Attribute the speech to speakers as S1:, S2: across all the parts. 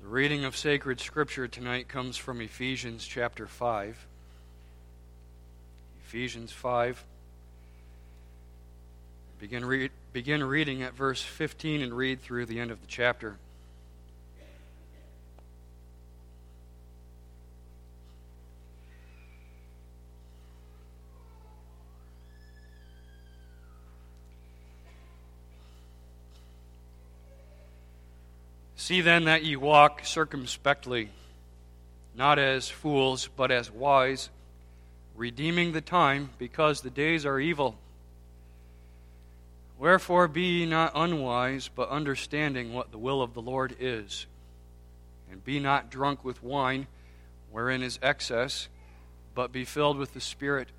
S1: The reading of sacred scripture tonight comes from Ephesians chapter 5. Ephesians 5. Begin reading at verse 15 and read through the end of the chapter. See then that ye walk circumspectly, not as fools, but as wise, redeeming the time, because the days are evil. Wherefore be ye not unwise, but understanding what the will of the Lord is. And be not drunk with wine, wherein is excess, but be filled with the Spirit,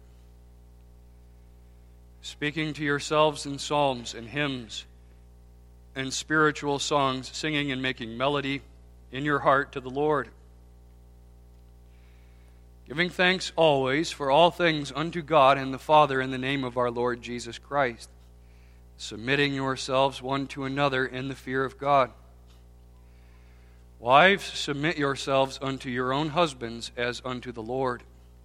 S1: speaking to yourselves in psalms and hymns and spiritual songs, singing and making melody in your heart to the Lord, giving thanks always for all things unto God and the Father in the name of our Lord Jesus Christ, submitting yourselves one to another in the fear of God. Wives, submit yourselves unto your own husbands as unto the Lord.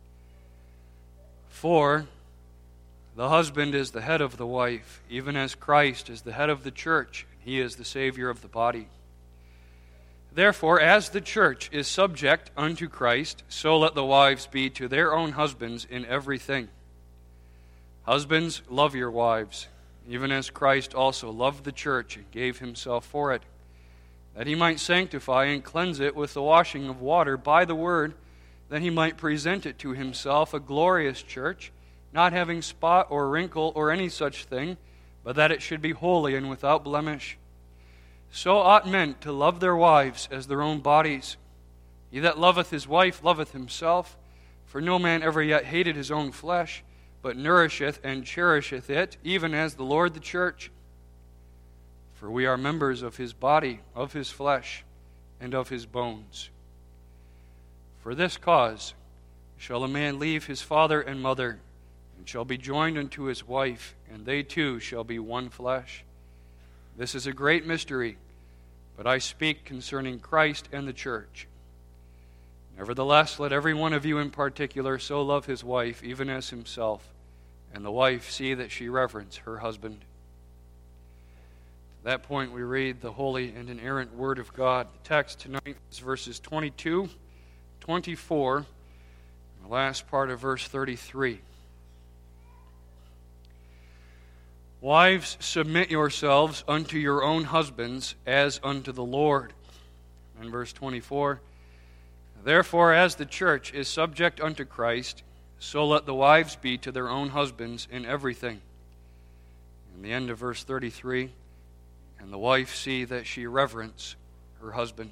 S1: For the husband is the head of the wife, even as Christ is the head of the church. He is the Savior of the body. Therefore, as the church is subject unto Christ, so let the wives be to their own husbands in everything. Husbands, love your wives, even as Christ also loved the church and gave himself for it, that he might sanctify and cleanse it with the washing of water by the word, that he might present it to himself a glorious church, not having spot or wrinkle or any such thing, but that it should be holy and without blemish. So ought men to love their wives as their own bodies. He that loveth his wife loveth himself, for no man ever yet hated his own flesh, but nourisheth and cherisheth it, even as the Lord the church. For we are members of his body, of his flesh, and of his bones. For this cause shall a man leave his father and mother, and shall be joined unto his wife, and they two shall be one flesh. This is a great mystery, but I speak concerning Christ and the church. Nevertheless, let every one of you in particular so love his wife, even as himself, and the wife see that she reverence her husband. At that point, we read the holy and inerrant Word of God. The text tonight is verses 22, 24, and the last part of verse 33. Wives, submit yourselves unto your own husbands as unto the Lord. And verse 24, therefore, as the church is subject unto Christ, so let the wives be to their own husbands in everything. And the end of verse 33, and the wife see that she reverence her husband.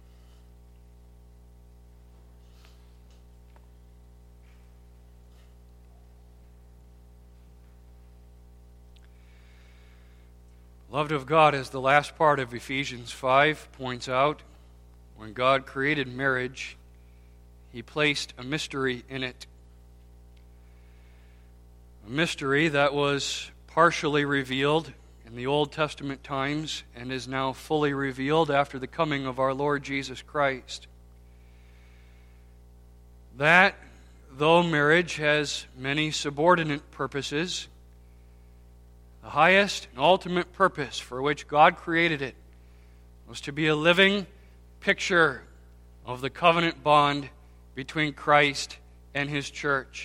S1: Beloved of God, as the last part of Ephesians 5 points out, when God created marriage, he placed a mystery in it. A mystery that was partially revealed in the Old Testament times and is now fully revealed after the coming of our Lord Jesus Christ. That, though marriage has many subordinate purposes, the highest and ultimate purpose for which God created it was to be a living picture of the covenant bond between Christ and his church.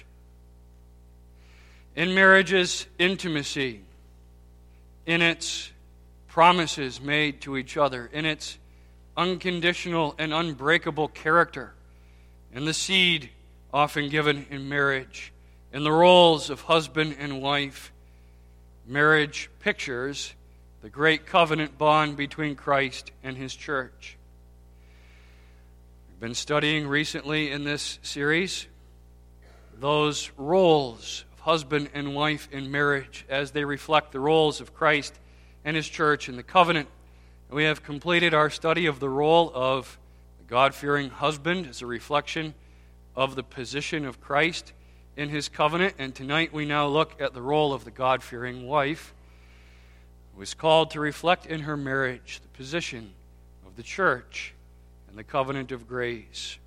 S1: In marriage's intimacy, in its promises made to each other, in its unconditional and unbreakable character, in the seed often given in marriage, in the roles of husband and wife, marriage pictures the great covenant bond between Christ and his church. We've been studying recently in this series those roles of husband and wife in marriage as they reflect the roles of Christ and his church in the covenant. And we have completed our study of the role of the God-fearing husband as a reflection of the position of Christ in his covenant, and tonight we now look at the role of the God-fearing wife, who is called to reflect in her marriage the position of the church and the covenant of grace.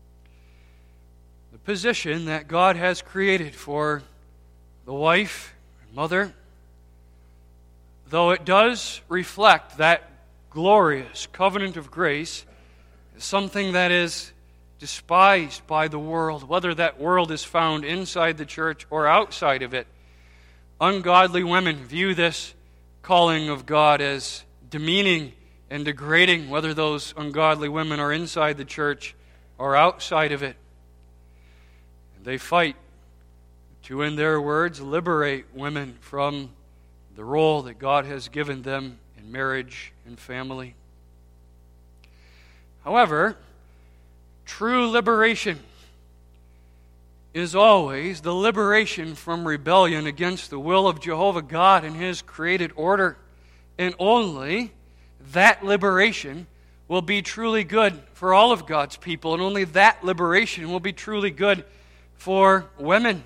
S1: The position that God has created for the wife and mother, though it does reflect that glorious covenant of grace, is something that is despised by the world, whether that world is found inside the church or outside of it. Ungodly women view this calling of God as demeaning and degrading, whether those ungodly women are inside the church or outside of it. And they fight to, in their words, liberate women from the role that God has given them in marriage and family. However, true liberation is always the liberation from rebellion against the will of Jehovah God and His created order. And only that liberation will be truly good for all of God's people, and only that liberation will be truly good for women.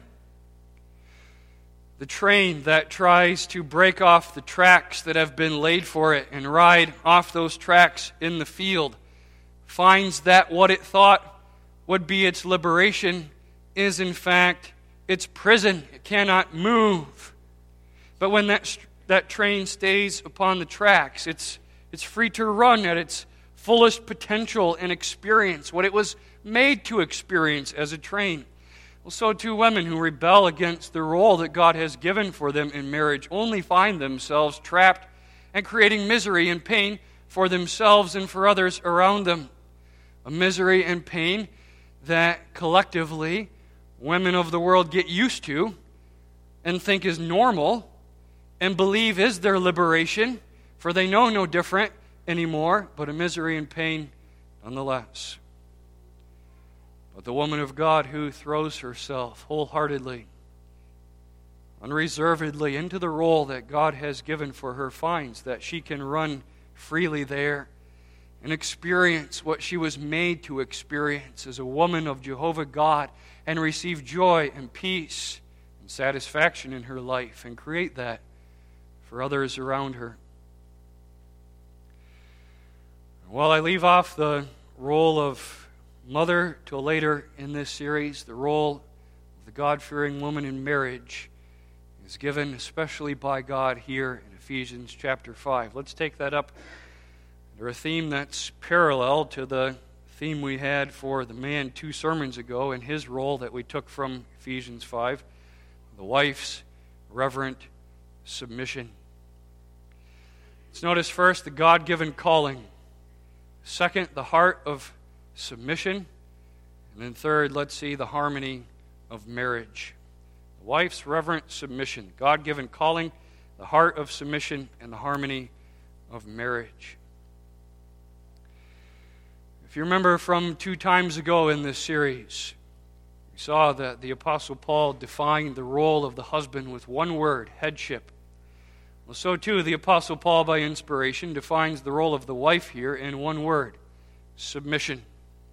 S1: The train that tries to break off the tracks that have been laid for it and ride off those tracks in the field finds that what it thought would be its liberation is in fact its prison. It cannot move. But when that train stays upon the tracks, it's free to run at its fullest potential and experience what it was made to experience as a train. Well, so too women who rebel against the role that God has given for them in marriage only find themselves trapped and creating misery and pain for themselves and for others around them. A misery and pain that collectively women of the world get used to and think is normal and believe is their liberation, for they know no different anymore, but a misery and pain nonetheless. But the woman of God who throws herself wholeheartedly, unreservedly into the role that God has given for her finds that she can run freely there and experience what she was made to experience as a woman of Jehovah God and receive joy and peace and satisfaction in her life and create that for others around her. While I leave off the role of mother till later in this series, the role of the God-fearing woman in marriage is given especially by God here in Ephesians chapter 5. Let's take that up under a theme that's parallel to the theme we had for the man 2 sermons ago and his role that we took from Ephesians 5, the wife's reverent submission. Let's notice first the God-given calling. Second, the heart of submission. And then third, let's see the harmony of marriage. The wife's reverent submission, God-given calling, the heart of submission, and the harmony of marriage. If you remember from 2 times ago in this series, we saw that the Apostle Paul defined the role of the husband with one word, headship. Well, so too the Apostle Paul, by inspiration, defines the role of the wife here in one word, submission.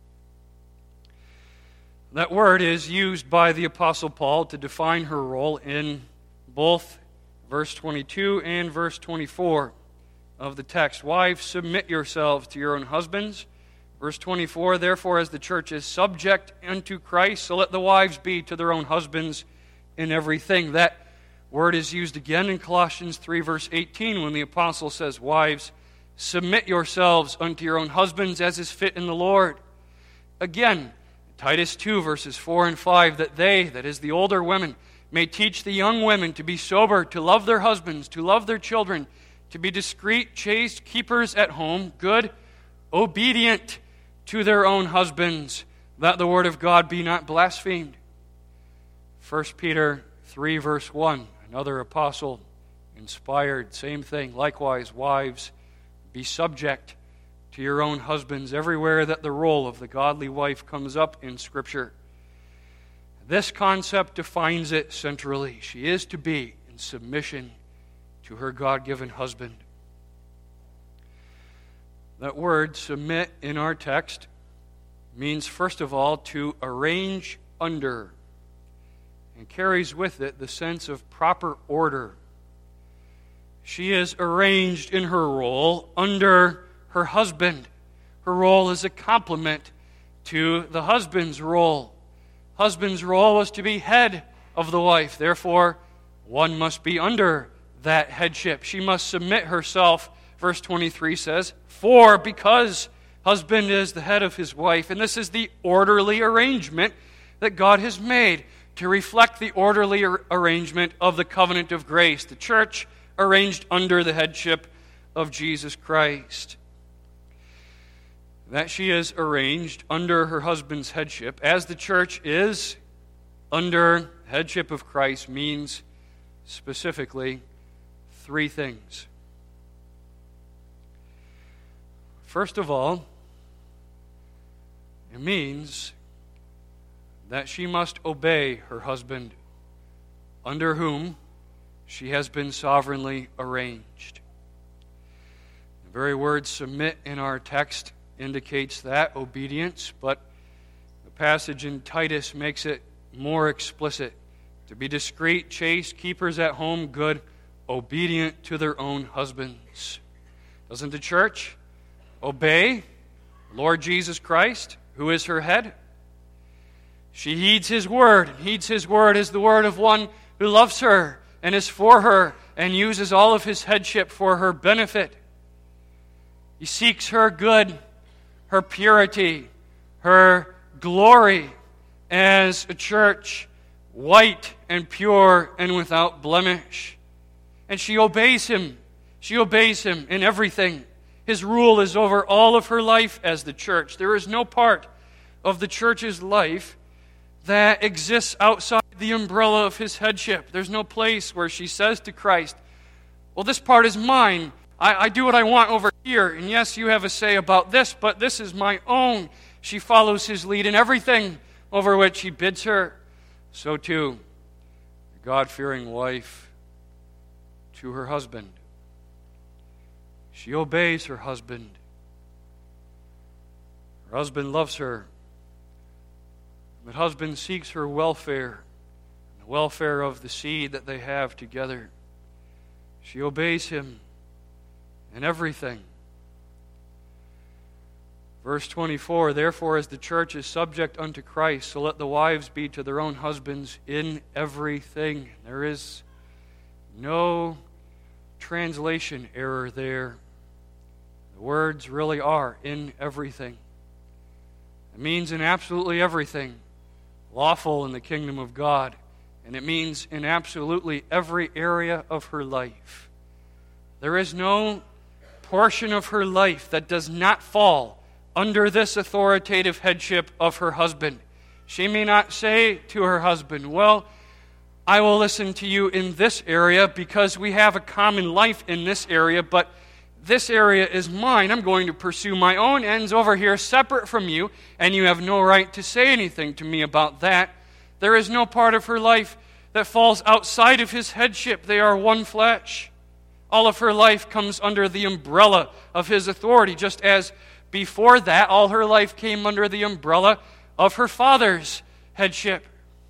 S1: That word is used by the Apostle Paul to define her role in both verse 22 and verse 24 of the text. Wives, submit yourselves to your own husbands. Verse 24, therefore, as the church is subject unto Christ, so let the wives be to their own husbands in everything. That word is used again in Colossians 3, verse 18, when the apostle says, wives, submit yourselves unto your own husbands as is fit in the Lord. Again, Titus 2, verses 4 and 5, that they, that is the older women, may teach the young women to be sober, to love their husbands, to love their children, to be discreet, chaste, keepers at home, good, obedient to their own husbands, that the word of God be not blasphemed. 1 Peter 3, verse 1, another apostle inspired, same thing. Likewise, wives, be subject to your own husbands everywhere that the role of the godly wife comes up in Scripture. This concept defines it centrally. She is to be in submission to her God-given husband. That word, submit, in our text means, first of all, to arrange under, and carries with it the sense of proper order. She is arranged in her role under her husband, Her role is a complement to the husband's role. Husband's role was to be head of the wife. Therefore, one must be under that headship. She must submit herself, verse 23 says, because husband is the head of his wife. And this is the orderly arrangement that God has made to reflect the orderly arrangement of the covenant of grace. The church arranged under the headship of Jesus Christ. That she is arranged under her husband's headship, as the church is under headship of Christ, means specifically three things. First of all, it means that she must obey her husband, under whom she has been sovereignly arranged. The very word submit in our text indicates that, obedience, but the passage in Titus makes it more explicit. To be discreet, chaste, keepers at home, good, obedient to their own husbands. Doesn't the church obey Lord Jesus Christ, who is her head? She heeds His word. Heeds His word as the word of one who loves her and is for her and uses all of His headship for her benefit. He seeks her good, her purity, her glory as a church, white and pure and without blemish. And she obeys Him. She obeys Him in everything. His rule is over all of her life as the church. There is no part of the church's life that exists outside the umbrella of His headship. There's no place where she says to Christ, well, this part is mine. I do what I want over here. And yes, you have a say about this, but this is my own. She follows His lead in everything over which He bids her. So too, the God-fearing wife to her husband. She obeys her husband. Her husband loves her. But husband seeks her welfare, the welfare of the seed that they have together. She obeys him in everything. Verse 24, therefore, as the church is subject unto Christ, so let the wives be to their own husbands in everything. There is no translation error there. The words really are in everything. It means in absolutely everything lawful in the kingdom of God. And it means in absolutely every area of her life. There is no portion of her life that does not fall under this authoritative headship of her husband. She may not say to her husband, well, I will listen to you in this area because we have a common life in this area, but this area is mine. I'm going to pursue my own ends over here separate from you, and you have no right to say anything to me about that. There is no part of her life that falls outside of his headship. They are one flesh. All of her life comes under the umbrella of his authority, just as before that, all her life came under the umbrella of her father's headship.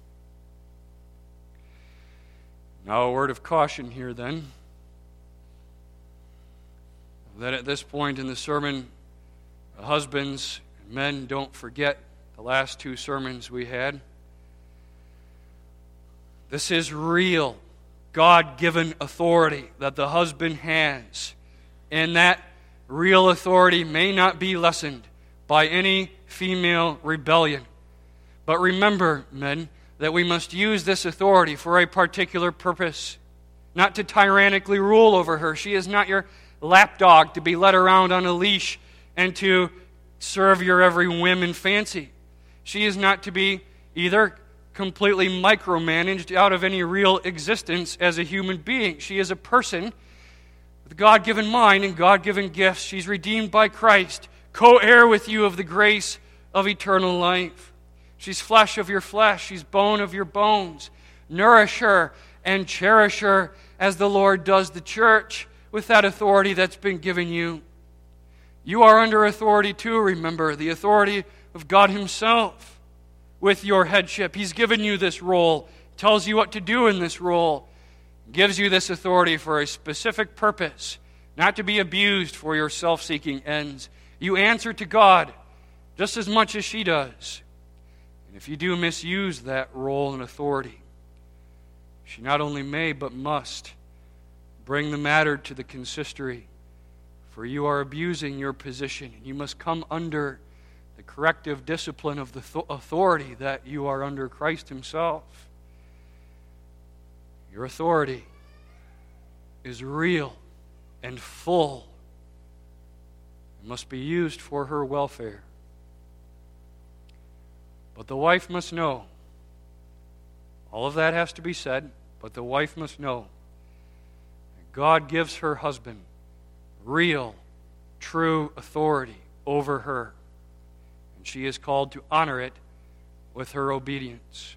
S1: Now, a word of caution here then, that at this point in the sermon, husbands and men don't forget the last two sermons we had. This is real, God-given authority that the husband has, and that real authority may not be lessened by any female rebellion. But remember, men, that we must use this authority for a particular purpose, not to tyrannically rule over her. She is not your lapdog to be led around on a leash and to serve your every whim and fancy. She is not to be either completely micromanaged out of any real existence as a human being. She is a person with a God-given mind and God-given gifts. She's redeemed by Christ, co-heir with you of the grace of eternal life. She's flesh of your flesh. She's bone of your bones. Nourish her and cherish her as the Lord does the church with that authority that's been given you. You are under authority too, remember, the authority of God Himself with your headship. He's given you this role, tells you what to do in this role, gives you this authority for a specific purpose, not to be abused for your self-seeking ends. You answer to God just as much as she does. And if you do misuse that role and authority, she not only may but must bring the matter to the consistory, for you are abusing your position, and you must come under the corrective discipline of the authority that you are under Christ Himself. Your authority is real and full. It must be used for her welfare. But the wife must know. All of that has to be said, but the wife must know that God gives her husband real, true authority over her. And she is called to honor it with her obedience.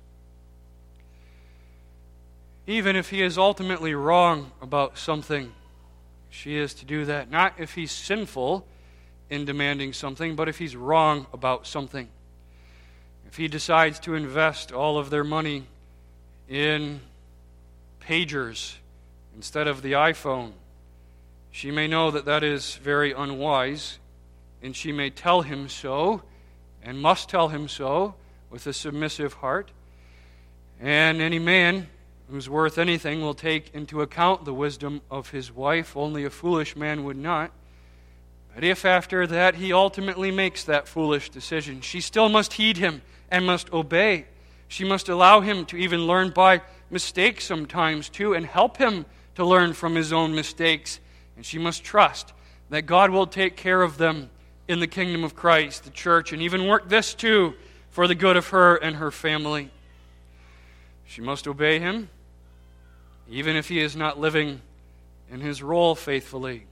S1: Even if he is ultimately wrong about something, she is to do that. Not if he's sinful in demanding something, but if he's wrong about something. If he decides to invest all of their money in pagers instead of the iPhone, she may know that that is very unwise, and she may tell him so, and must tell him so, with a submissive heart. And any man who's worth anything will take into account the wisdom of his wife. Only a foolish man would not. But if after that he ultimately makes that foolish decision, she still must heed him and must obey. She must allow him to even learn by mistake sometimes too, and help him to learn from his own mistakes. And she must trust that God will take care of them in the kingdom of Christ, the church, and even work this too for the good of her and her family. She must obey him, even if he is not living in his role faithfully.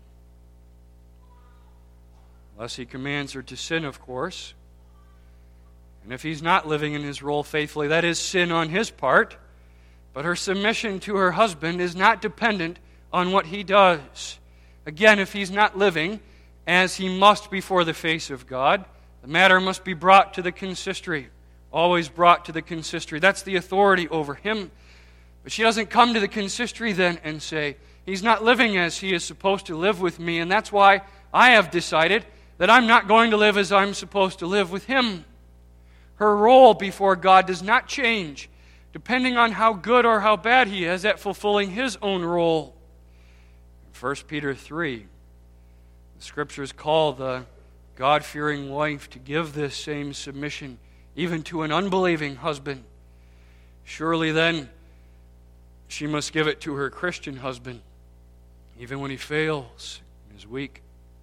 S1: Unless he commands her to sin, of course. And if he's not living in his role faithfully, that is sin on his part. But her submission to her husband is not dependent on what he does. Again, if he's not living as he must before the face of God, the matter must be brought to the consistory. Always brought to the consistory. That's the authority over him. But she doesn't come to the consistory then and say, he's not living as he is supposed to live with me, and that's why I have decided that I'm not going to live as I'm supposed to live with him. Her role before God does not change, depending on how good or how bad he is at fulfilling his own role. In 1 Peter 3, the Scriptures call the God-fearing wife to give this same submission even to an unbelieving husband. Surely then, she must give it to her Christian husband, even when he fails and is weak.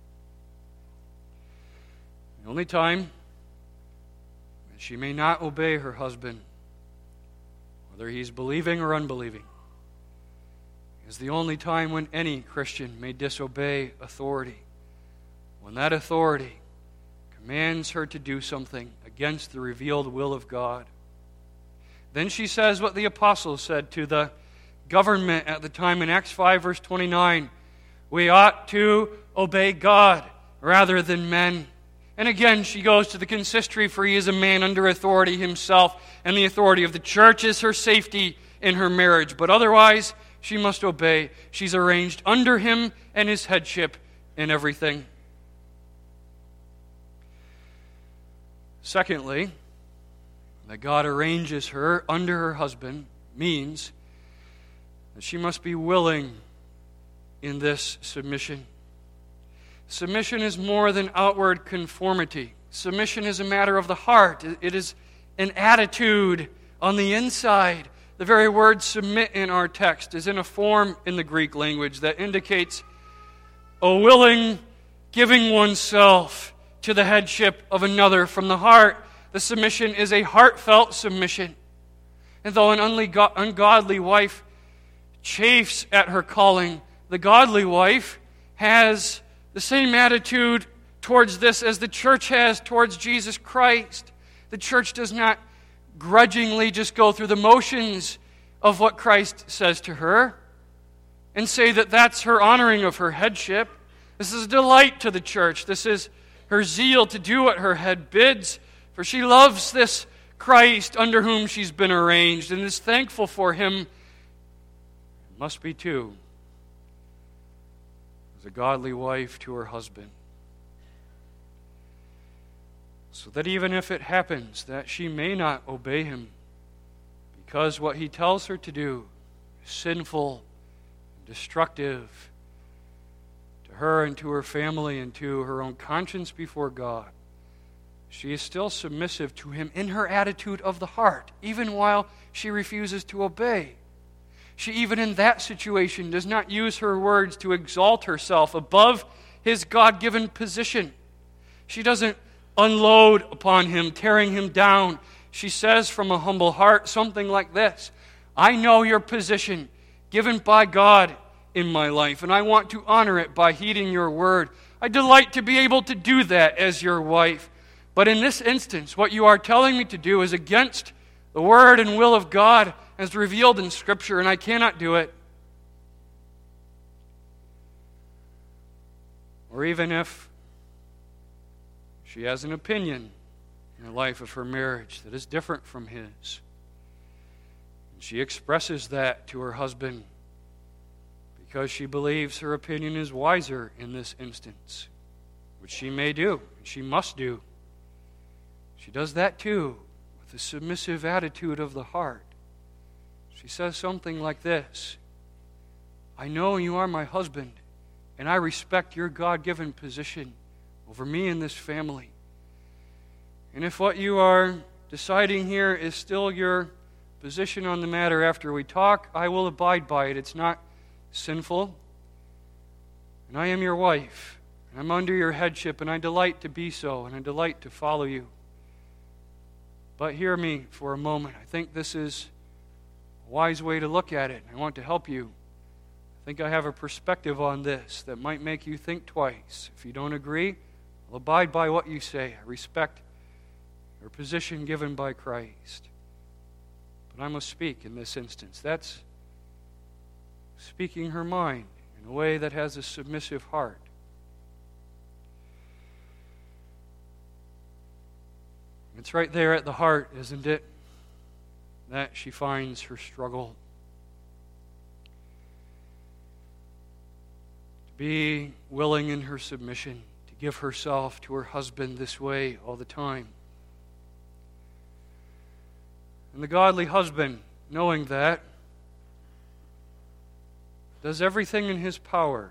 S1: The only time that she may not obey her husband, whether he's believing or unbelieving, is the only time when any Christian may disobey authority. When that authority commands her to do something against the revealed will of God. Then she says what the apostles said to the government at the time in Acts 5 verse 29. We ought to obey God rather than men. And again, she goes to the consistory, for he is a man under authority himself, and the authority of the church is her safety in her marriage. But otherwise, she must obey. She's arranged under him and his headship in everything. Secondly, that God arranges her under her husband means that she must be willing in this submission. Submission is more than outward conformity. Submission is a matter of the heart. It is an attitude on the inside. The very word submit in our text is in a form in the Greek language that indicates a willing giving oneself to the headship of another from the heart. The submission is a heartfelt submission. And though an ungodly wife chafes at her calling, the godly wife has the same attitude towards this as the church has towards Jesus Christ. The church does not grudgingly just go through the motions of what Christ says to her and say that that's her honoring of her headship. This is a delight to the church. This is her zeal to do what her head bids, for she loves this Christ under whom she's been arranged and is thankful for him. Must be too, as a godly wife to her husband. so that even if it happens that she may not obey him, because what he tells her to do is sinful, destructive to her and to her family and to her own conscience before God, she is still submissive to him in her attitude of the heart, even while she refuses to obey. She, even in that situation, does not use her words to exalt herself above his God-given position. She doesn't unload upon him, tearing him down. She says from a humble heart something like this: I know your position given by God in my life, and I want to honor it by heeding your word. I delight to be able to do that as your wife. But in this instance, what you are telling me to do is against the word and will of God as revealed in Scripture, and I cannot do it. Or even if she has an opinion in the life of her marriage that is different from his, and she expresses that to her husband because she believes her opinion is wiser in this instance, which she may do, and she must do. She does that too with a submissive attitude of the heart. She says something like this: I know you are my husband, and I respect your God-given position over me and this family. And if what you are deciding here is still your position on the matter after we talk, I will abide by it. It's not sinful. And I am your wife, and I'm under your headship, and I delight to be so, and I delight to follow you. But hear me for a moment. I think this is a wise way to look at it. I want to help you. I think I have a perspective on this that might make you think twice. If you don't agree, I'll abide by what you say. I respect your position given by Christ. But I must speak in this instance. That's speaking her mind in a way that has a submissive heart. It's right there at the heart, isn't it, that she finds her struggle. To be willing in her submission, to give herself to her husband this way all the time. And the godly husband, knowing that, does everything in his power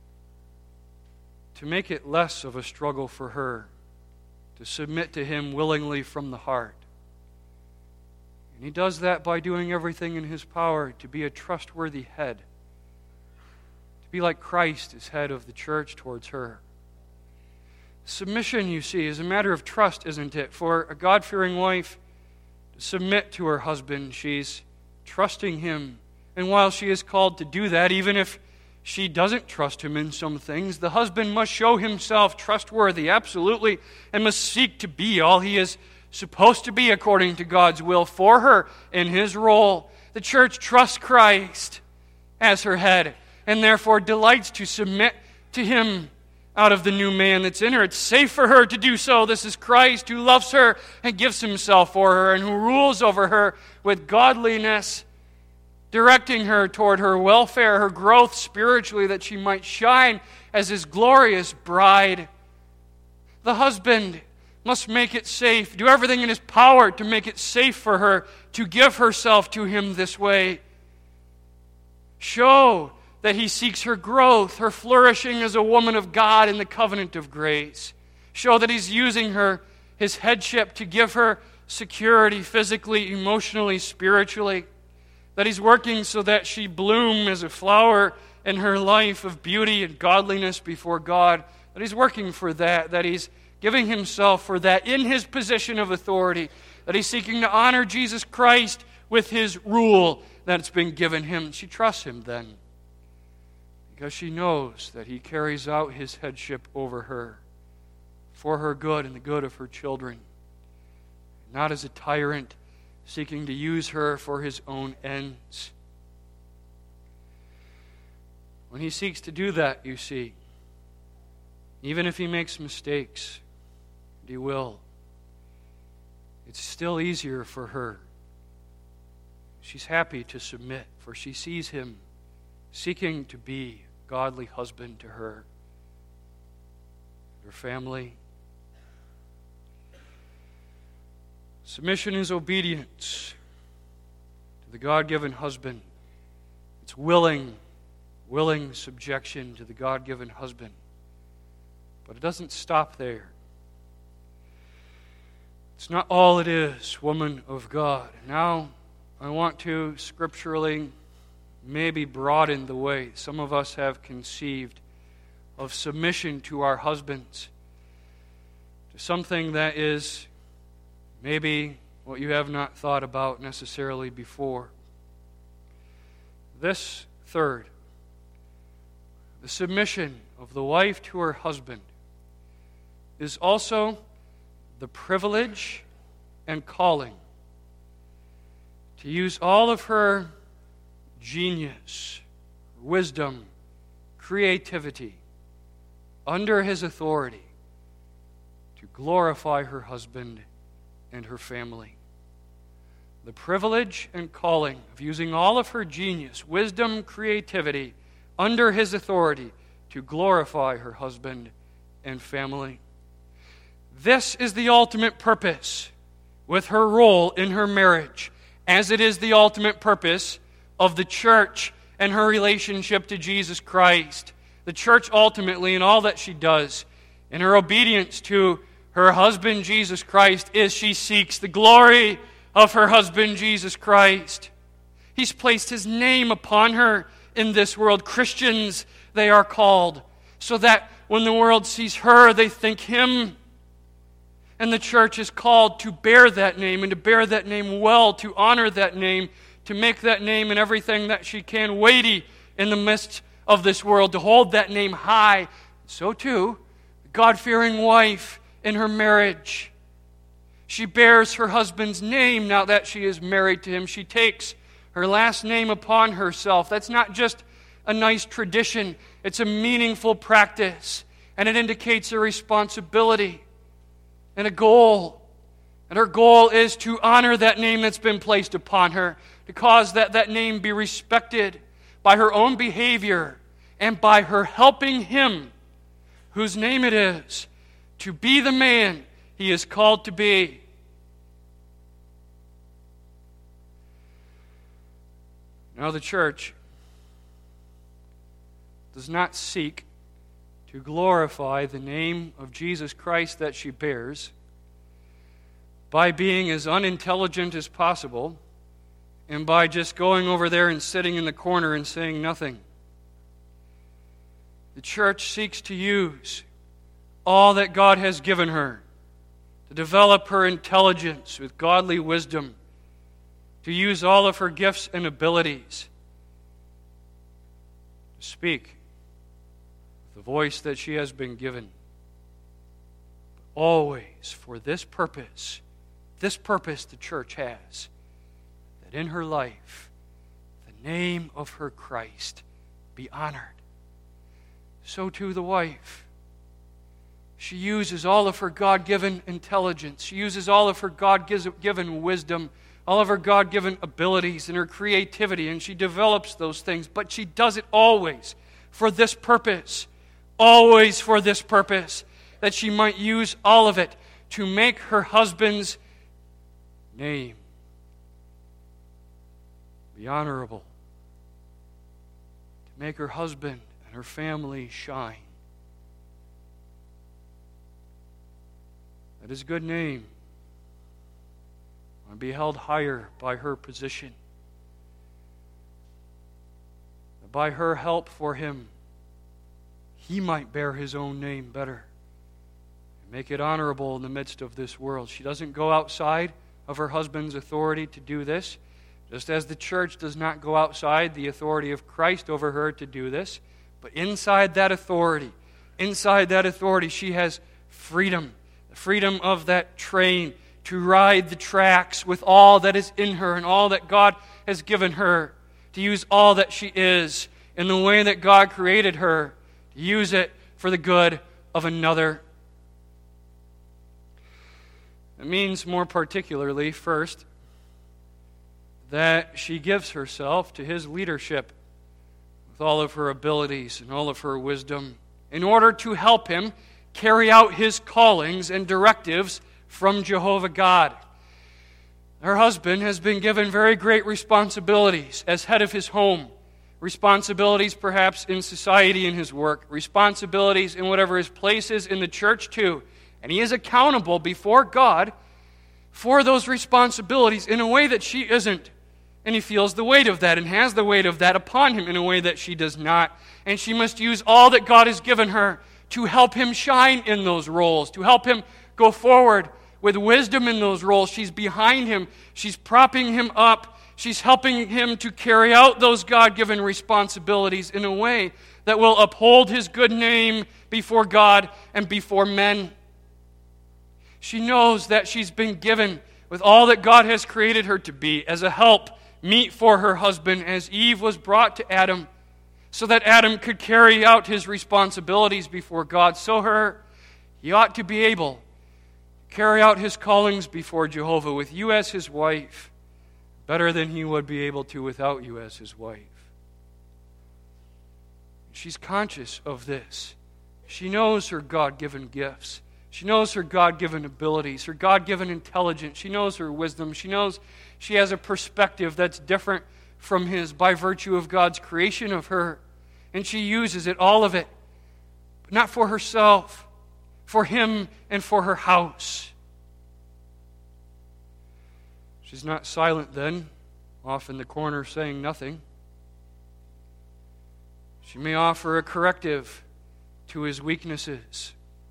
S1: to make it less of a struggle for her to submit to him willingly from the heart. And he does that by doing everything in his power to be a trustworthy head, to be like Christ as head of the church towards her. Submission, you see, is a matter of trust, isn't it? For a God-fearing wife to submit to her husband, she's trusting him. And while she is called to do that, even if she doesn't trust him in some things, the husband must show himself trustworthy, absolutely, and must seek to be all he is supposed to be according to God's will for her in his role. The church trusts Christ as her head, and therefore delights to submit to him out of the new man that's in her. It's safe for her to do so. This is Christ who loves her and gives himself for her, and who rules over her with godliness, directing her toward her welfare, her growth spiritually, that she might shine as his glorious bride. The husband must make it safe, do everything in his power to make it safe for her to give herself to him this way. Show that he seeks her growth, her flourishing as a woman of God in the covenant of grace. Show that he's using her, his headship, to give her security physically, emotionally, spiritually. That he's working so that she bloom as a flower in her life of beauty and godliness before God. That he's working for that. That he's giving himself for that in his position of authority. That he's seeking to honor Jesus Christ with his rule that's been given him. She trusts him then, because she knows that he carries out his headship over her for her good and the good of her children. Not as a tyrant seeking to use her for his own ends. When he seeks to do that, you see, even if he makes mistakes, and he will, it's still easier for her. She's happy to submit, for she sees him seeking to be a godly husband to her, her family. Submission is obedience to the God-given husband. It's willing subjection to the God-given husband. But it doesn't stop there. It's not all it is, woman of God. Now, I want to scripturally maybe broaden the way some of us have conceived of submission to our husbands, to something that is maybe what you have not thought about necessarily before. This third, the submission of the wife to her husband, is also the privilege and calling to use all of her genius, wisdom, creativity under his authority to glorify her husband and her family. The privilege and calling of using all of her genius, wisdom, creativity under his authority to glorify her husband and family. This is the ultimate purpose with her role in her marriage, as it is the ultimate purpose of the church and her relationship to Jesus Christ. The church ultimately, in all that she does, in her obedience to her husband Jesus Christ, is she seeks the glory of her husband Jesus Christ. He's placed His name upon her in this world. Christians, they are called, so that when the world sees her, they think Him. And the church is called to bear that name, and to bear that name well, to honor that name, to make that name and everything that she can weighty in the midst of this world, to hold that name high. So too, the God-fearing wife in her marriage. She bears her husband's name now that she is married to him. She takes her last name upon herself. That's not just a nice tradition. It's a meaningful practice, and it indicates a responsibility and a goal. And her goal is to honor that name that's been placed upon her, to cause that name be respected by her own behavior and by her helping him, whose name it is, to be the man he is called to be. Now the church does not seek to glorify the name of Jesus Christ that she bears by being as unintelligent as possible and by just going over there and sitting in the corner and saying nothing. The church seeks to use all that God has given her to develop her intelligence with godly wisdom, to use all of her gifts and abilities to speak the voice that she has been given. But always for this purpose the church has, that in her life the name of her Christ be honored. So too the wife. She uses all of her God-given intelligence. She uses all of her God-given wisdom, all of her God-given abilities and her creativity, and she develops those things. But she does it always for this purpose. Always for this purpose, that she might use all of it to make her husband's name be honorable, to make her husband and her family shine. That his good name might be held higher by her position, that by her help for him, he might bear his own name better and make it honorable in the midst of this world. She doesn't go outside of her husband's authority to do this, just as the church does not go outside the authority of Christ over her to do this. But inside that authority, she has freedom, the freedom of that train to ride the tracks with all that is in her and all that God has given her, to use all that she is in the way that God created her, to use it for the good of another. It means more particularly, first, that she gives herself to his leadership with all of her abilities and all of her wisdom in order to help him carry out his callings and directives from Jehovah God. Her husband has been given very great responsibilities as head of his home. Responsibilities perhaps in society and his work. Responsibilities in whatever his place is in the church too. And he is accountable before God for those responsibilities in a way that she isn't. And he feels the weight of that and has the weight of that upon him in a way that she does not. And she must use all that God has given her to help him shine in those roles, to help him go forward with wisdom in those roles. She's behind him. She's propping him up. She's helping him to carry out those God-given responsibilities in a way that will uphold his good name before God and before men. She knows that she's been given with all that God has created her to be as a help meet for her husband as Eve was brought to Adam so that Adam could carry out his responsibilities before God. He ought to be able carry out his callings before Jehovah with you as his wife better than he would be able to without you as his wife. She's conscious of this. She knows her God-given gifts. She knows her God-given abilities, her God-given intelligence. She knows her wisdom. She knows she has a perspective that's different from his by virtue of God's creation of her. And she uses it, all of it, but not for herself, for him and for her house. She's not silent then, off in the corner saying nothing. She may offer a corrective to his weaknesses.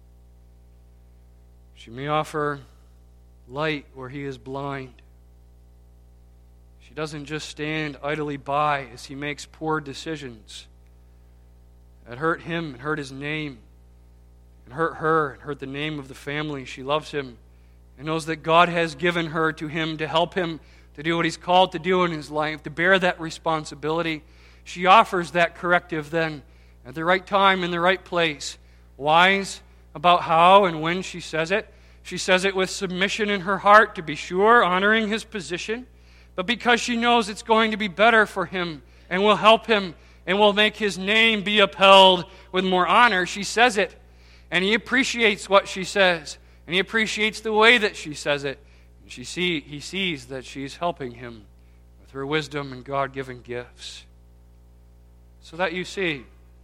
S1: She may offer light where he is blind. She doesn't just stand idly by as he makes poor decisions that hurt him and hurt his name and hurt her and hurt the name of the family. She loves him and knows that God has given her to him to help him to do what he's called to do in his life, to bear that responsibility. She offers that corrective then at the right time in the right place, wise about how and when she says it. She says it with submission in her heart, to be sure, honoring his position, but because she knows it's going to be better for him and will help him and will make his name be upheld with more honor, she says it. And he appreciates what she says, and he appreciates the way that she says it. And he sees that she's helping him with her wisdom and God-given gifts. So that you see,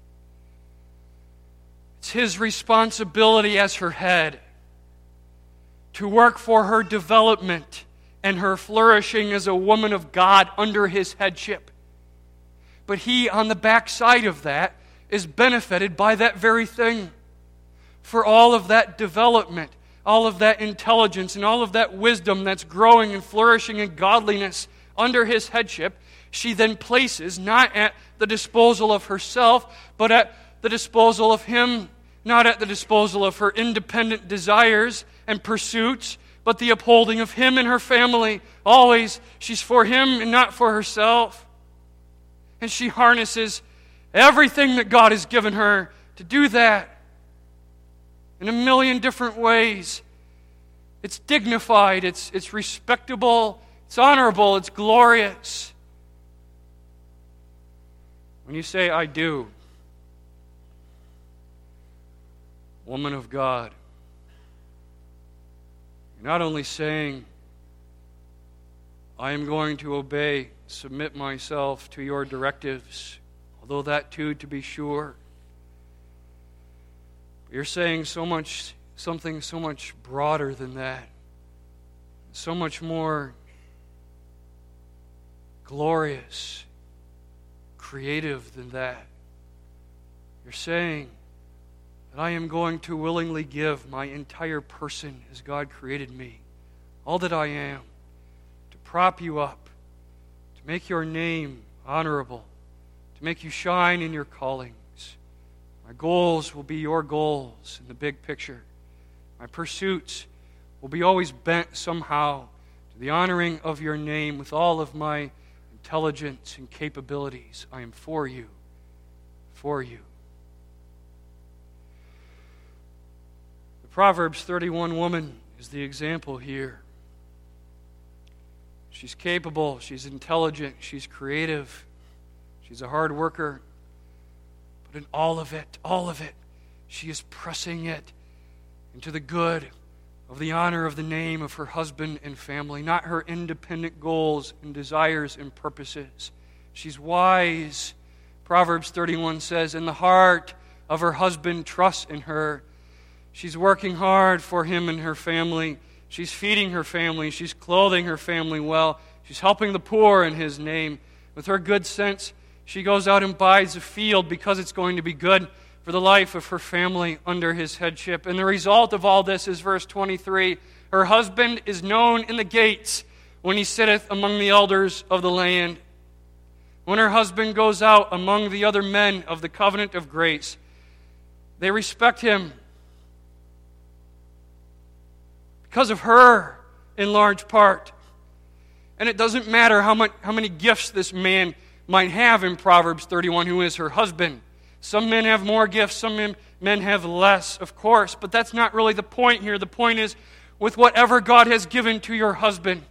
S1: it's his responsibility as her head to work for her development and her flourishing as a woman of God under his headship. But he, on the backside of that, is benefited by that very thing. For all of that development, all of that intelligence, and all of that wisdom that's growing and flourishing in godliness under his headship, she then places not at the disposal of herself, but at the disposal of him, not at the disposal of her independent desires and pursuits, but the upholding of him and her family. Always, she's for him and not for herself. And she harnesses everything that God has given her to do that in a million different ways. It's dignified, it's respectable, it's honorable, it's glorious. When you say, I do, woman of God, you're not only saying, I am going to obey, submit myself to your directives, although that too, to be sure. But you're saying something so much broader than that, so much more glorious, creative than that. You're saying that I am going to willingly give my entire person as God created me, all that I am, to prop you up, to make your name honorable, to make you shine in your callings. My goals will be your goals in the big picture. My pursuits will be always bent somehow to the honoring of your name with all of my intelligence and capabilities. I am for you, for you. The Proverbs 31 woman is the example here. She's capable, she's intelligent, she's creative, she's a hard worker. But in all of it, she is pressing it into the good of the honor of the name of her husband and family, not her independent goals and desires and purposes. She's wise. Proverbs 31 says, "In the heart of her husband trusts in her." She's working hard for him and her family. She's feeding her family. She's clothing her family well. She's helping the poor in his name. With her good sense, she goes out and buys a field because it's going to be good for the life of her family under his headship. And the result of all this is verse 23. Her husband is known in the gates when he sitteth among the elders of the land. When her husband goes out among the other men of the covenant of grace, they respect him because of her in large part. And it doesn't matter how many gifts this man might have in Proverbs 31 who is her husband. Some men have more gifts, some men have less, of course, but that's not really the point here. The point is, with whatever God has given to your husband,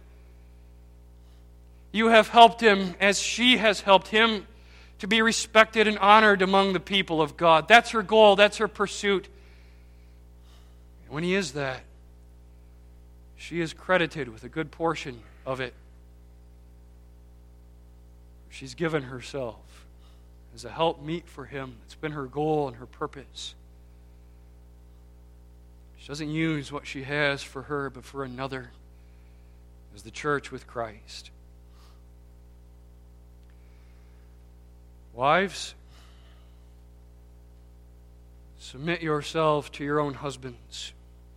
S1: you have helped him as she has helped him to be respected and honored among the people of God. That's her goal, that's her pursuit. And when he is that, she is credited with a good portion of it. She's given herself as a helpmeet for him. It's been her goal and her purpose. She doesn't use what she has for her, but for another, as the church with Christ. Wives, submit yourself to your own husbands.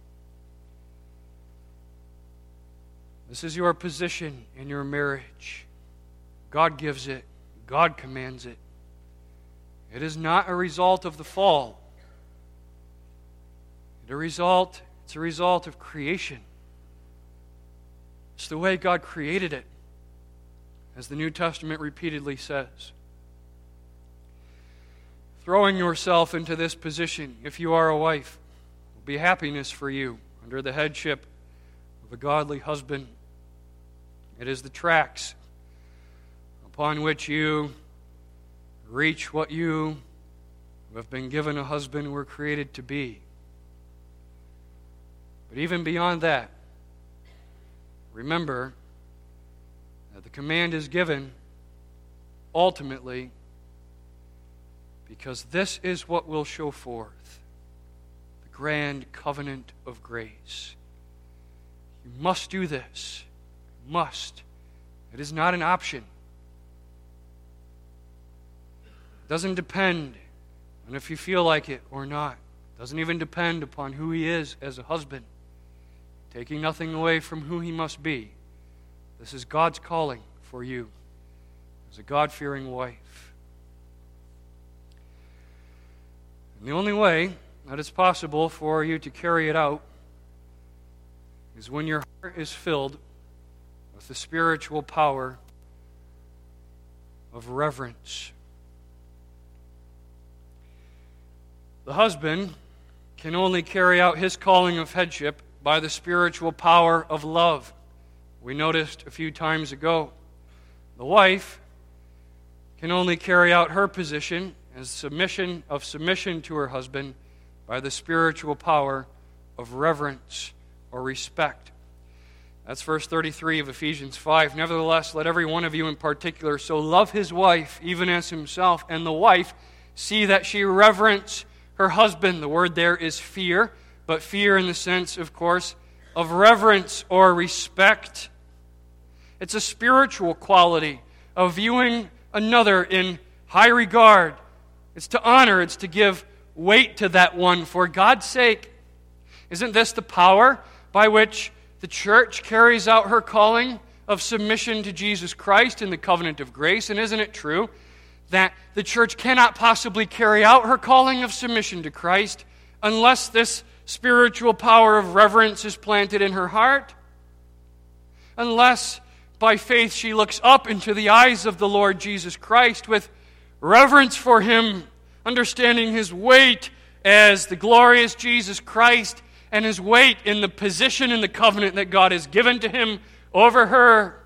S1: This is your position in your marriage. God gives it. God commands it. It is not a result of the fall. It's a result of creation. It's the way God created it, as the New Testament repeatedly says. Throwing yourself into this position, if you are a wife, will be happiness for you under the headship of a godly husband. It is the tracks upon which you reach what you who have been given a husband were created to be. But even beyond that, remember that the command is given ultimately because this is what will show forth the grand covenant of grace. You must do this. Must. It is not an option. It doesn't depend on if you feel like it or not. It doesn't even depend upon who he is as a husband, taking nothing away from who he must be. This is God's calling for you as a God-fearing wife. And the only way that it's possible for you to carry it out is when your heart is filled with the spiritual power of reverence. The husband can only carry out his calling of headship by the spiritual power of love. We noticed a few times ago. The wife can only carry out her position as submission to her husband by the spiritual power of reverence or respect. That's verse 33 of Ephesians 5. Nevertheless, let every one of you in particular so love his wife even as himself, and the wife see that she reverence her husband. The word there is fear, but fear in the sense, of course, of reverence or respect. It's a spiritual quality of viewing another in high regard. It's to honor, it's to give weight to that one for God's sake. Isn't this the power by which the church carries out her calling of submission to Jesus Christ in the covenant of grace? And isn't it true that the church cannot possibly carry out her calling of submission to Christ unless this spiritual power of reverence is planted in her heart? Unless by faith she looks up into the eyes of the Lord Jesus Christ with reverence for him, understanding his weight as the glorious Jesus Christ and his weight in the position in the covenant that God has given to him over her.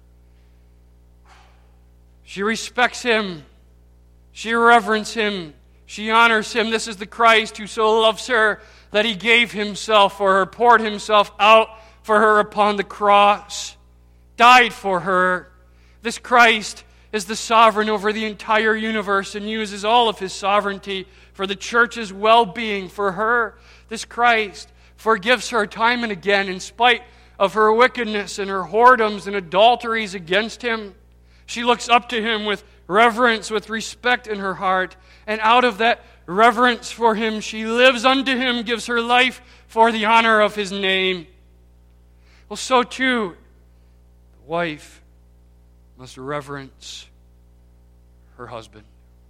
S1: She respects him. She reverences him. She honors him. This is the Christ who so loves her that He gave Himself for her, poured Himself out for her upon the cross, died for her. This Christ is the sovereign over the entire universe and uses all of His sovereignty for the church's well-being for her. This Christ forgives her time and again in spite of her wickedness and her whoredoms and adulteries against Him. She looks up to Him with reverence, with respect in her heart, and out of that reverence for Him, she lives unto Him, gives her life for the honor of His name. Well, so too, the wife must reverence her husband.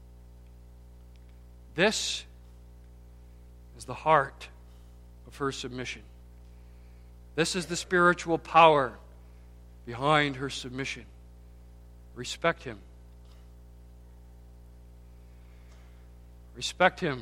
S1: This is the heart of her submission. This is the spiritual power behind her submission. Respect him. Respect him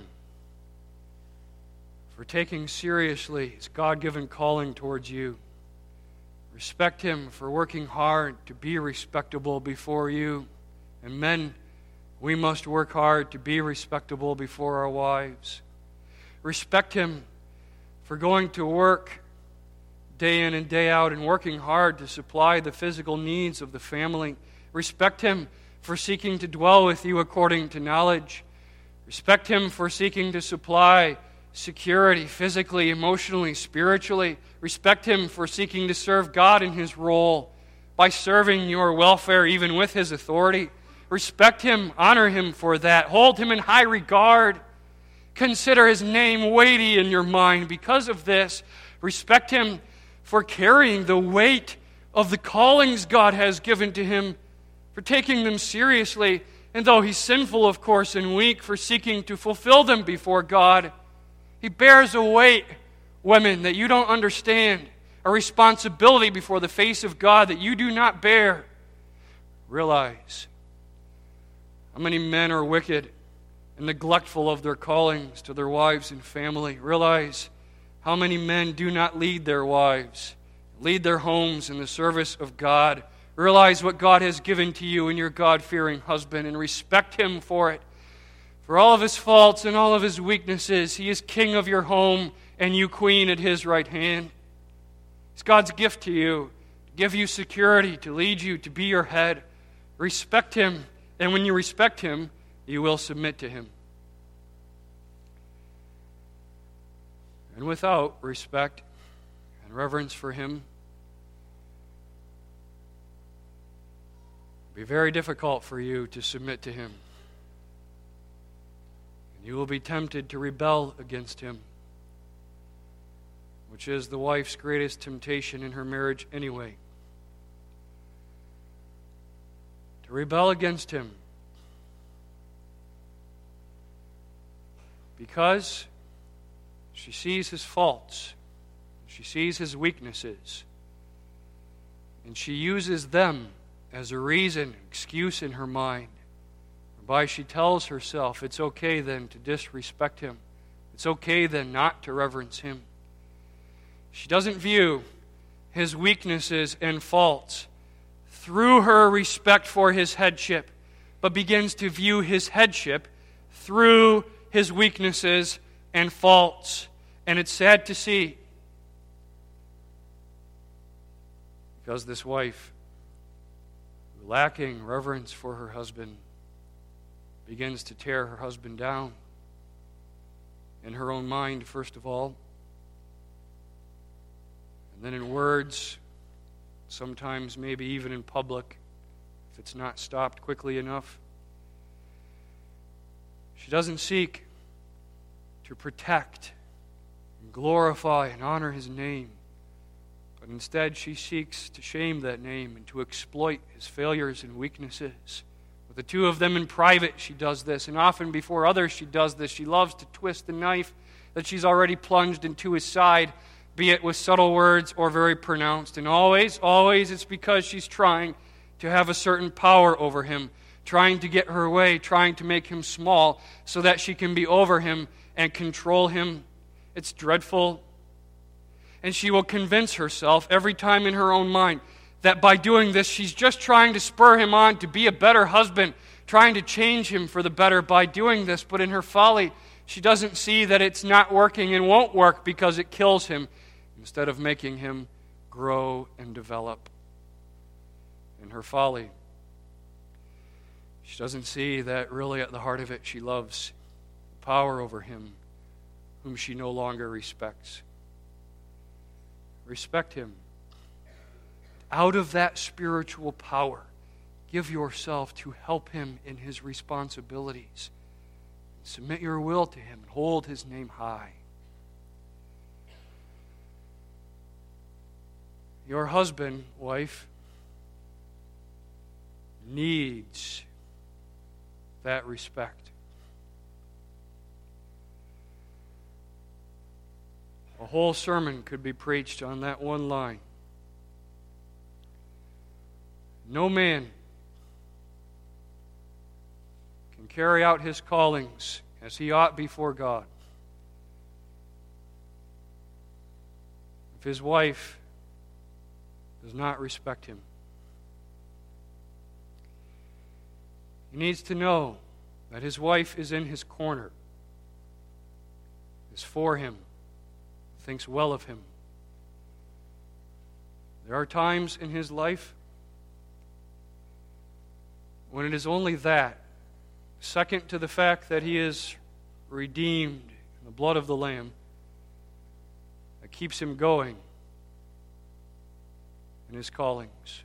S1: for taking seriously his God-given calling towards you. Respect him for working hard to be respectable before you. And men, we must work hard to be respectable before our wives. Respect him for going to work day in and day out and working hard to supply the physical needs of the family. Respect him for seeking to dwell with you according to knowledge. Respect him for seeking to supply security physically, emotionally, spiritually. Respect him for seeking to serve God in his role by serving your welfare even with his authority. Respect him, honor him for that. Hold him in high regard. Consider his name weighty in your mind. Because of this, respect him for carrying the weight of the callings God has given to him, for taking them seriously, and though he's sinful, of course, and weak, for seeking to fulfill them before God. He bears a weight, women, that you don't understand, a responsibility before the face of God that you do not bear. Realize how many men are wicked and neglectful of their callings to their wives and family. Realize how many men do not lead their wives, lead their homes in the service of God. Realize what God has given to you in your God-fearing husband and respect him for it. For all of his faults and all of his weaknesses, he is king of your home and you queen at his right hand. It's God's gift to you, to give you security, to lead you, to be your head. Respect him, and when you respect him, you will submit to him. And without respect and reverence for him, it will be very difficult for you to submit to him. And you will be tempted to rebel against him, which is the wife's greatest temptation in her marriage anyway. To rebel against him. Because she sees his faults, she sees his weaknesses, and she uses them as a reason, excuse in her mind, whereby she tells herself it's okay then to disrespect him. It's okay then not to reverence him. She doesn't view his weaknesses and faults through her respect for his headship, but begins to view his headship through his weaknesses and faults. And it's sad to see, because this wife, lacking reverence for her husband, begins to tear her husband down in her own mind, first of all, and then in words, sometimes maybe even in public, if it's not stopped quickly enough. She doesn't seek to protect and glorify and honor his name, but instead she seeks to shame that name and to exploit his failures and weaknesses. With the two of them in private, she does this, and often before others she does this. She loves to twist the knife that she's already plunged into his side, be it with subtle words or very pronounced. And always it's because she's trying to have a certain power over him, trying to get her way, trying to make him small so that she can be over him and control him. It's dreadful. And she will convince herself every time in her own mind that by doing this, she's just trying to spur him on to be a better husband, trying to change him for the better by doing this. But in her folly, She doesn't see that it's not working and won't work because it kills him instead of making him grow and develop. In her folly, she doesn't see that really at the heart of it she loves power over him whom she no longer respects. Respect him. Out of that spiritual power, give yourself to help him in his responsibilities. Submit your will to him and hold his name high. Your husband, wife, needs that respect. A whole sermon could be preached on that one line. No man can carry out his callings as he ought before God if his wife does not respect him. He needs to know that his wife is in his corner, is for him, thinks well of him. There are times in his life when it is only that, second to the fact that he is redeemed in the blood of the Lamb, that keeps him going in his callings.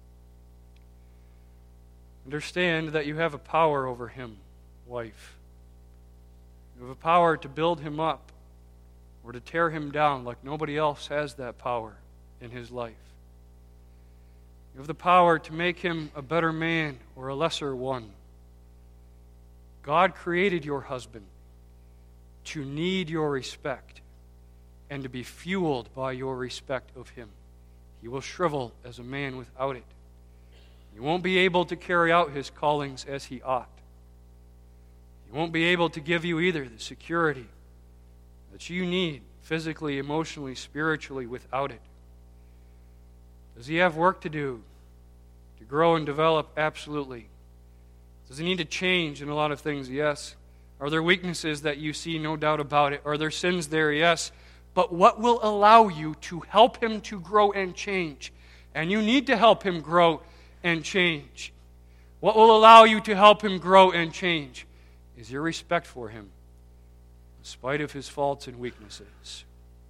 S1: Understand that you have a power over him, wife. You have a power to build him up or to tear him down like nobody else has that power in his life. You have the power to make him a better man or a lesser one. God created your husband to need your respect and to be fueled by your respect of him. He will shrivel as a man without it. He won't be able to carry out his callings as he ought. He won't be able to give you either the security that you need physically, emotionally, spiritually without it. Does he have work to do to grow and develop? Absolutely. Does he need to change in a lot of things? Yes. Are there weaknesses that you see? No doubt about it. Are there sins there? Yes. But what will allow you to help him to grow and change? And you need to help him grow and change. What will allow you to help him grow and change is your respect for him, in spite of his faults and weaknesses.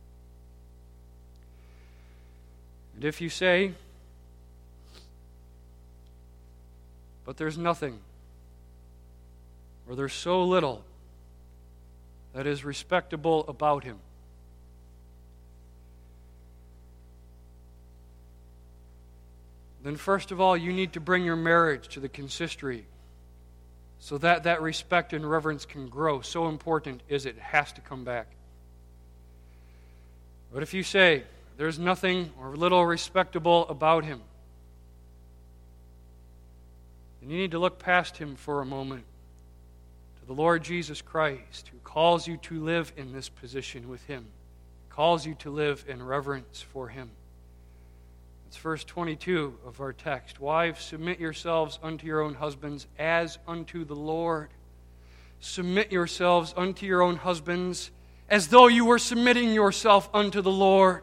S1: And if you say, but there's nothing, or there's so little that is respectable about him, then first of all, you need to bring your marriage to the consistory so that that respect and reverence can grow. So important is it has to come back. But if you say there's nothing or little respectable about him, then you need to look past him for a moment to the Lord Jesus Christ, who calls you to live in this position with him, calls you to live in reverence for him. It's verse 22 of our text. Wives, submit yourselves unto your own husbands as unto the Lord. Submit yourselves unto your own husbands as though you were submitting yourself unto the Lord.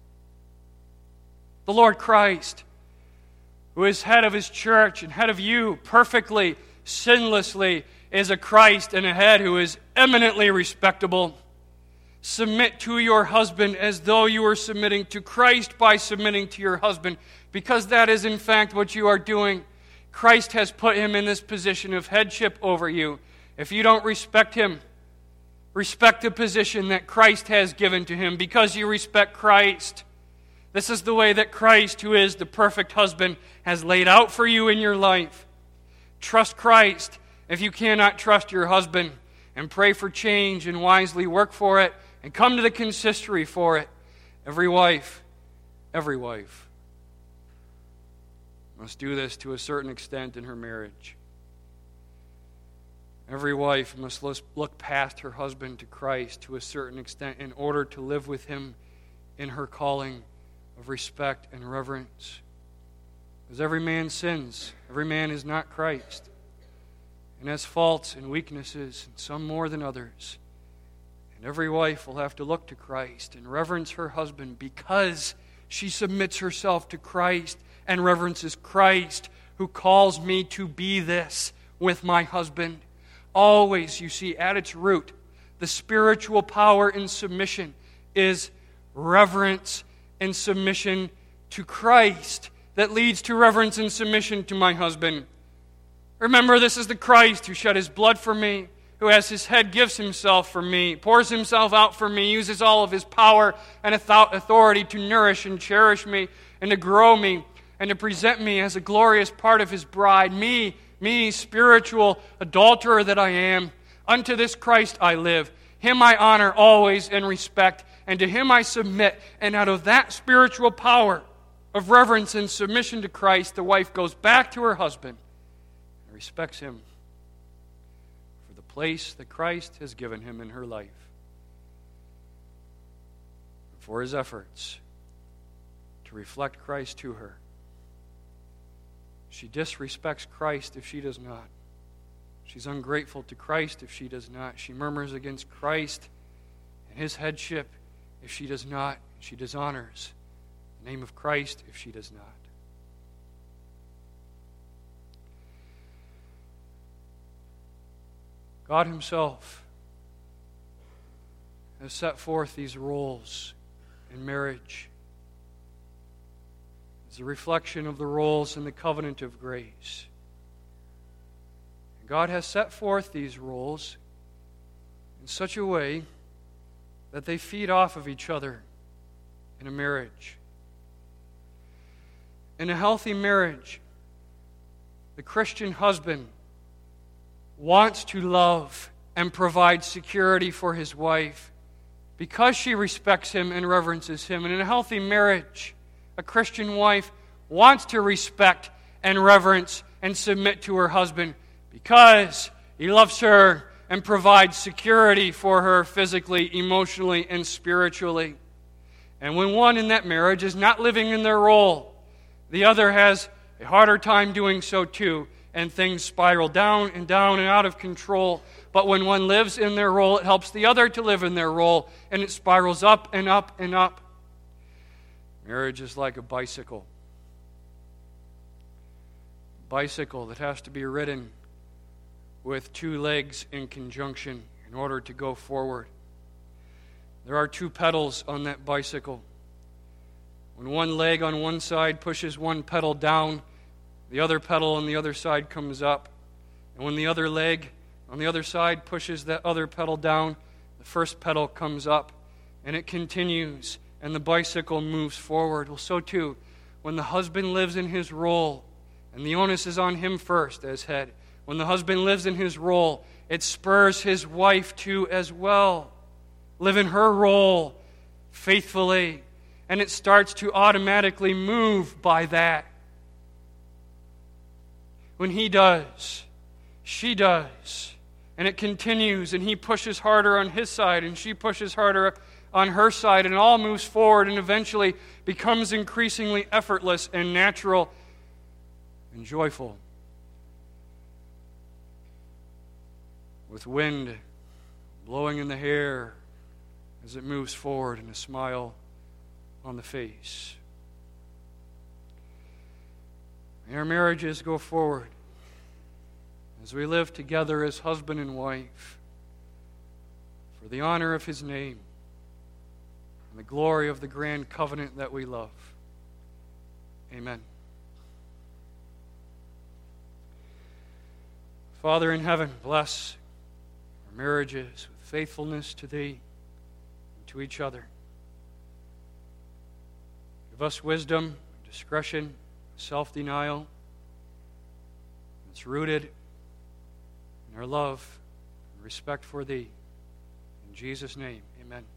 S1: The Lord Christ, who is head of his church and head of you perfectly, sinlessly, is a Christ and a head who is eminently respectable. Submit to your husband as though you were submitting to Christ by submitting to your husband, because that is in fact what you are doing. Christ has put him in this position of headship over you. If you don't respect him, respect the position that Christ has given to him, because you respect Christ. This is the way that Christ, who is the perfect husband, has laid out for you in your life. Trust Christ if you cannot trust your husband, and pray for change and wisely work for it, and come to the consistory for it. Every wife must do this to a certain extent in her marriage. Every wife must look past her husband to Christ to a certain extent in order to live with him in her calling of respect and reverence. As every man sins, every man is not Christ, and has faults and weaknesses, and some more than others. And every wife will have to look to Christ and reverence her husband because she submits herself to Christ and reverences Christ, who calls me to be this with my husband. Always, you see, at its root, the spiritual power in submission is reverence and submission to Christ that leads to reverence and submission to my husband. Remember, this is the Christ who shed his blood for me, who as his head gives himself for me, pours himself out for me, uses all of his power and authority to nourish and cherish me and to grow me and to present me as a glorious part of his bride. Me, spiritual adulterer that I am, unto this Christ I live. Him I honor always and respect, and to him I submit. And out of that spiritual power of reverence and submission to Christ, the wife goes back to her husband and respects him for the place that Christ has given him in her life, for his efforts to reflect Christ to her. She disrespects Christ if she does not. She's ungrateful to Christ if she does not. She murmurs against Christ and his headship if she does not. She dishonors the name of Christ if she does not. God himself has set forth these roles in marriage as a reflection of the roles in the covenant of grace. God has set forth these roles in such a way that they feed off of each other in a marriage. In a healthy marriage, the Christian husband wants to love and provide security for his wife because she respects him and reverences him. And in a healthy marriage, a Christian wife wants to respect and reverence and submit to her husband because he loves her and provides security for her physically, emotionally, and spiritually. And when one in that marriage is not living in their role, the other has a harder time doing so too, and things spiral down and down and out of control. But when one lives in their role, it helps the other to live in their role, and it spirals up and up and up. Marriage is like a bicycle. Bicycle that has to be ridden with two legs in conjunction in order to go forward. There are two pedals on that bicycle. When one leg on one side pushes one pedal down, the other pedal on the other side comes up. And when the other leg on the other side pushes that other pedal down, the first pedal comes up, and it continues, and the bicycle moves forward. Well, so too, when the husband lives in his role, and the onus is on him first as head, when the husband lives in his role, it spurs his wife to as well live in her role faithfully. And it starts to automatically move by that. When he does, she does. And it continues, and he pushes harder on his side, and she pushes harder on her side, and it all moves forward and eventually becomes increasingly effortless and natural and joyful. With wind blowing in the hair as it moves forward and a smile on the face. May our marriages go forward as we live together as husband and wife for the honor of his name and the glory of the grand covenant that we love. Amen. Father in heaven, bless our marriages with faithfulness to Thee and to each other. Give us wisdom, discretion, self-denial. It's rooted in our love and respect for Thee. In Jesus' name, amen.